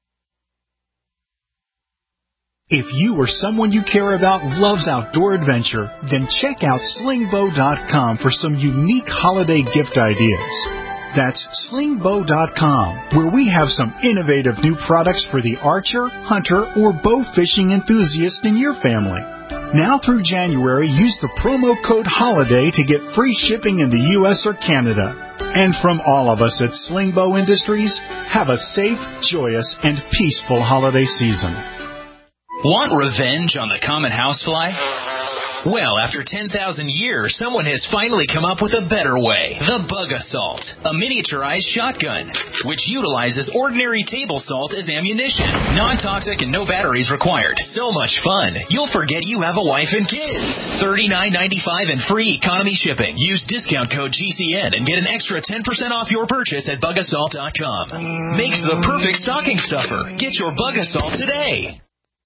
E: If you or someone you care about loves outdoor adventure, then check out slingbow.com for some unique holiday gift ideas. That's slingbow.com, where we have some innovative new products for the archer, hunter, or bow fishing enthusiast in your family. Now through January, use the promo code HOLIDAY to get free shipping in the U.S. or Canada. And from all of us at Slingbow Industries, have a safe, joyous, and peaceful holiday season.
T: Want revenge on the common housefly? Well, after 10,000 years, someone has finally come up with a better way. The Bug Assault, a miniaturized shotgun, which utilizes ordinary table salt as ammunition. Non-toxic and no batteries required. So much fun, you'll forget you have a wife and kids. $39.95 and free economy shipping. Use discount code GCN and get an extra 10% off your purchase at bugassault.com. Makes the perfect stocking stuffer. Get your Bug Assault today.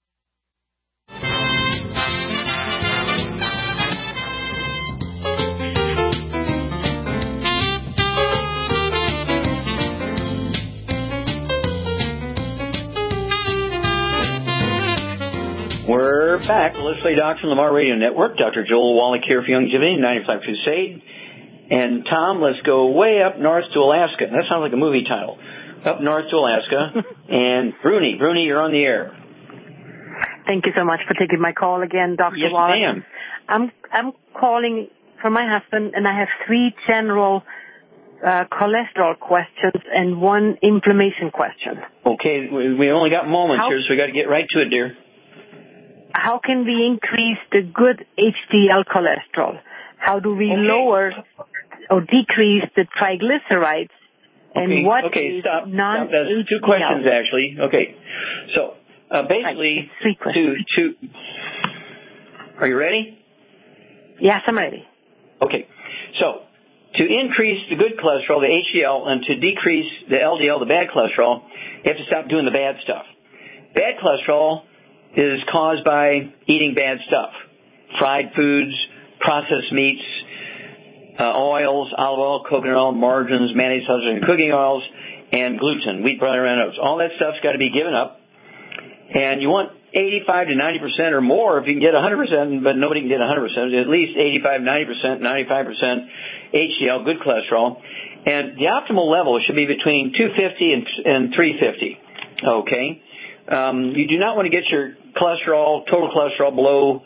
B: We're back. Let's Play Doctor on Lamar Radio Network. Dr. Joel Wallach here for Youngevity, 95 Crusade. And Tom, let's go way up north to Alaska. That sounds like a movie title. Up north to Alaska. And Bruni, you're on the air.
U: Thank you so much for taking my call again, Dr.
B: Yes,
U: Wallach.
B: ma'am.
U: I'm calling for my husband, and I have 3 general cholesterol questions and 1 inflammation question.
B: Okay, we only got moments here, so we got to get right to it, dear.
U: How can we increase the good HDL cholesterol? How do we lower or decrease the triglycerides? And what is
B: stop. That's 2 questions, actually. Okay. So, basically,
U: 3 questions.
B: Are you ready?
U: Yes, I'm ready.
B: Okay. So, to increase the good cholesterol, the HDL, and to decrease the LDL, the bad cholesterol, you have to stop doing the bad stuff. Bad cholesterol is caused by eating bad stuff. Fried foods, processed meats, oils, olive oil, coconut oil, margarines, mayonnaise, and cooking oils, and gluten, wheat, butter, and oats. All that stuff's got to be given up. And you want 85 to 90% or more if you can get 100%, but nobody can get 100%. At least 85, 90%, 95% HDL, good cholesterol. And the optimal level should be between 250 and 350. Okay? You do not want to get your cholesterol, total cholesterol below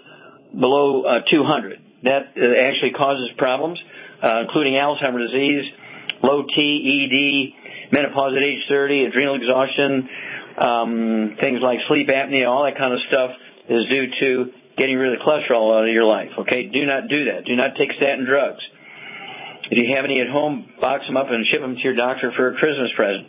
B: 200. That actually causes problems, including Alzheimer's disease, low T, ED, menopause at age 30, adrenal exhaustion, things like sleep apnea, all that kind of stuff is due to getting rid of the cholesterol out of your life. Okay, do not do that. Do not take statin drugs. If you have any at home, box them up and ship them to your doctor for a Christmas present.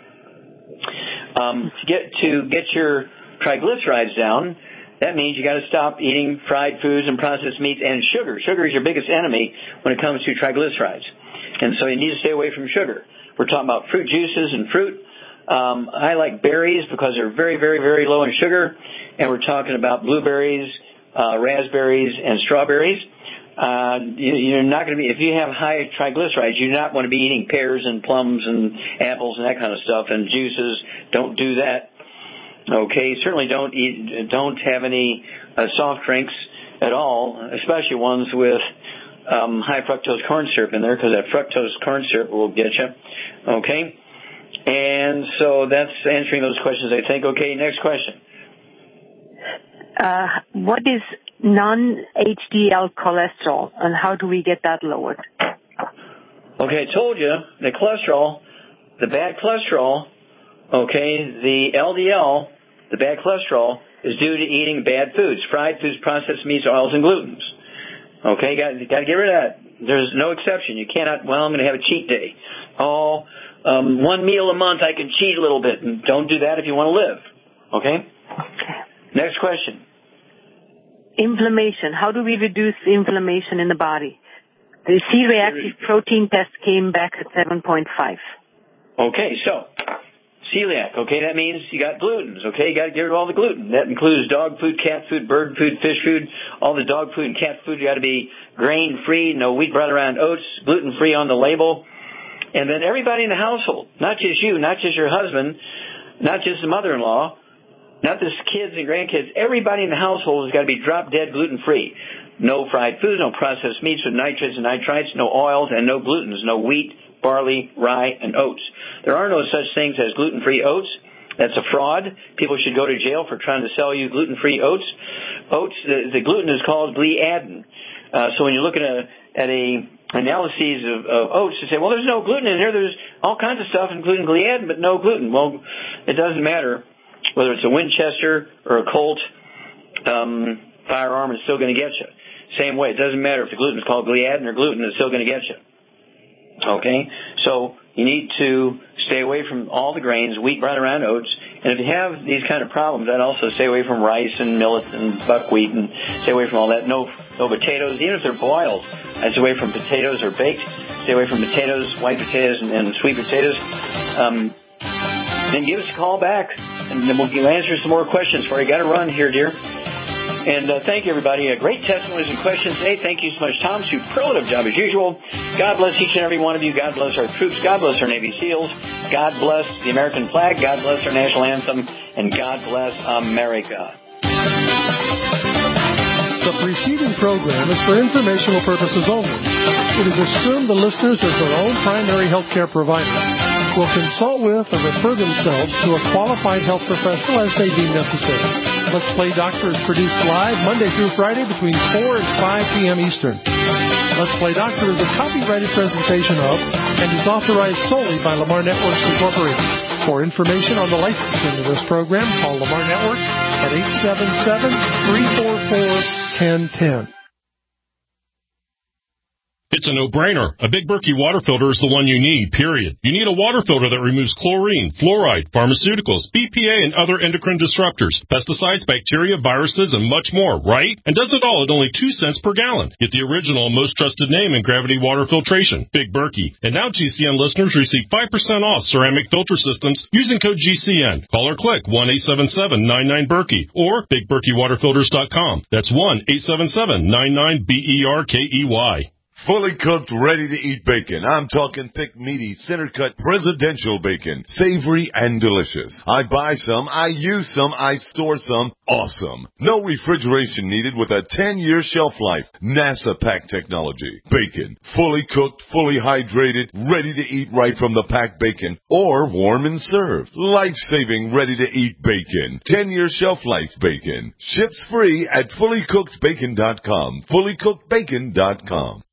B: To get your triglycerides down, that means you got to stop eating fried foods and processed meats and sugar. Sugar is your biggest enemy when it comes to triglycerides. And so you need to stay away from sugar. We're talking about fruit juices and fruit. I like berries because they're very, very, very low in sugar. And we're talking about blueberries, raspberries, and strawberries. You're not going to be, if you have high triglycerides, you do not want to be eating pears and plums and apples and that kind of stuff and juices. Don't do that. Okay, certainly don't have any soft drinks at all, especially ones with high fructose corn syrup in there, because that fructose corn syrup will get you. Okay, and so that's answering those questions, I think. Okay, next question.
U: What is non-HDL cholesterol, and how do we get that lowered?
B: Okay, I told you the cholesterol, the bad cholesterol. Okay, the LDL, the bad cholesterol, is due to eating bad foods, fried foods, processed meats, oils, and glutens. Okay, got to get rid of that. There's no exception. You cannot, well, I'm going to have a cheat day. One meal a month, I can cheat a little bit. And don't do that if you want to live. Okay? Next question.
U: Inflammation. How do we reduce inflammation in the body? The C-reactive protein test came back at 7.5.
B: Okay, so celiac, okay, that means you got glutens, okay, you got to get rid of all the gluten. That includes dog food, cat food, bird food, fish food, all the dog food and cat food. You got to be grain-free, no wheat, bread around oats, gluten-free on the label. And then everybody in the household, not just you, not just your husband, not just the mother-in-law, not just kids and grandkids, everybody in the household has got to be drop-dead gluten-free. No fried foods, no processed meats with nitrates and nitrites, no oils, and no glutens, no wheat, barley, rye, and oats. There are no such things as gluten-free oats. That's a fraud. People should go to jail for trying to sell you gluten-free oats. Oats, the gluten is called gliadin. So when you're looking at a analyses of oats, you say, well, there's no gluten in here. There's all kinds of stuff, including gliadin, but no gluten. Well, it doesn't matter whether it's a Winchester or a Colt firearm. It's still going to get you. Same way, it doesn't matter if the gluten is called gliadin or gluten. It's still going to get you. Okay, so you need to stay away from all the grains, wheat, bread around oats. And if you have these kind of problems, I'd also stay away from rice and millet and buckwheat and stay away from all that. No potatoes, even if they're boiled. I'd stay away from potatoes or baked. Stay away from potatoes, white potatoes, and sweet potatoes. Then give us a call back, and then we'll answer some more questions for you. Got to run here, dear. And thank you, everybody. Great testimonies and questions today. Thank you so much, Tom. Superlative job as usual. God bless each and every one of you. God bless our troops. God bless our Navy SEALs. God bless the American flag. God bless our national anthem. And God bless America.
I: The preceding program is for informational purposes only. It is assumed the listeners, as their own primary health care provider, will consult with or refer themselves to a qualified health professional as they deem necessary. Let's Play Doctor is produced live Monday through Friday between 4 and 5 p.m. Eastern. Let's Play Doctor is a copyrighted presentation of and is authorized solely by Lamar Networks Incorporated. For information on the licensing of this program, call Lamar Networks at 877-344-1010.
D: It's a no-brainer. A Big Berkey water filter is the one you need, period. You need a water filter that removes chlorine, fluoride, pharmaceuticals, BPA, and other endocrine disruptors, pesticides, bacteria, viruses, and much more, right? And does it all at only 2 cents per gallon. Get the original and most trusted name in gravity water filtration, Big Berkey. And now GCN listeners receive 5% off ceramic filter systems using code GCN. Call or click 1-877-99-BERKEY or BigBerkeyWaterFilters.com. That's 1-877-99-BERKEY.
A: Fully cooked, ready-to-eat bacon. I'm talking thick, meaty, center-cut, presidential bacon. Savory and delicious. I buy some, I use some, I store some. Awesome. No refrigeration needed with a 10-year shelf life. NASA pack technology. Bacon. Fully cooked, fully hydrated, ready to eat right from the packed bacon. Or warm and served. Life-saving, ready-to-eat bacon. 10-year shelf life bacon. Ships free at fullycookedbacon.com. Fullycookedbacon.com.